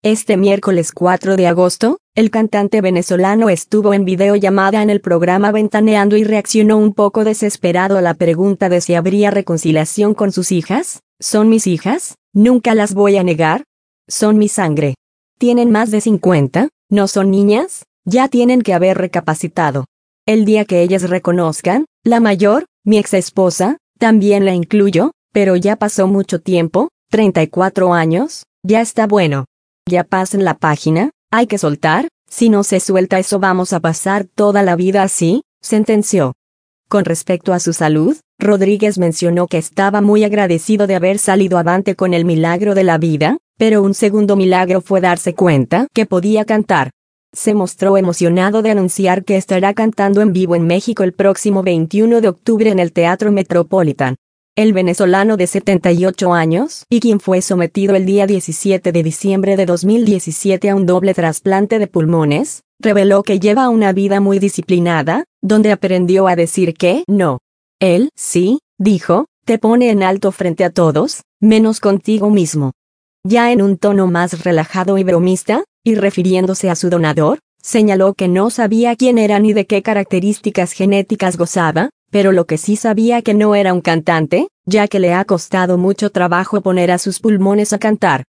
Este miércoles 4 de agosto, el cantante venezolano estuvo en videollamada en el programa Ventaneando y reaccionó un poco desesperado a la pregunta de si habría reconciliación con sus hijas. ¿Son mis hijas? Nunca las voy a negar. Son mi sangre. Tienen más de 50, ¿no son niñas? Ya tienen que haber recapacitado. El día que ellas reconozcan, la mayor, mi ex esposa, también la incluyo, pero ya pasó mucho tiempo, 34 años, ya está bueno. Ya pasen la página, hay que soltar, si no se suelta eso vamos a pasar toda la vida así, sentenció. Con respecto a su salud, Rodríguez mencionó que estaba muy agradecido de haber salido avante con el milagro de la vida, pero un segundo milagro fue darse cuenta que podía cantar. Se mostró emocionado de anunciar que estará cantando en vivo en México el próximo 21 de octubre en el Teatro Metropolitan. El venezolano de 78 años, y quien fue sometido el día 17 de diciembre de 2017 a un doble trasplante de pulmones, reveló que lleva una vida muy disciplinada, donde aprendió a decir que no. Él, sí, dijo, te pone en alto frente a todos, menos contigo mismo. Ya en un tono más relajado y bromista, y refiriéndose a su donador, señaló que no sabía quién era ni de qué características genéticas gozaba, pero lo que sí sabía que no era un cantante, ya que le ha costado mucho trabajo poner a sus pulmones a cantar.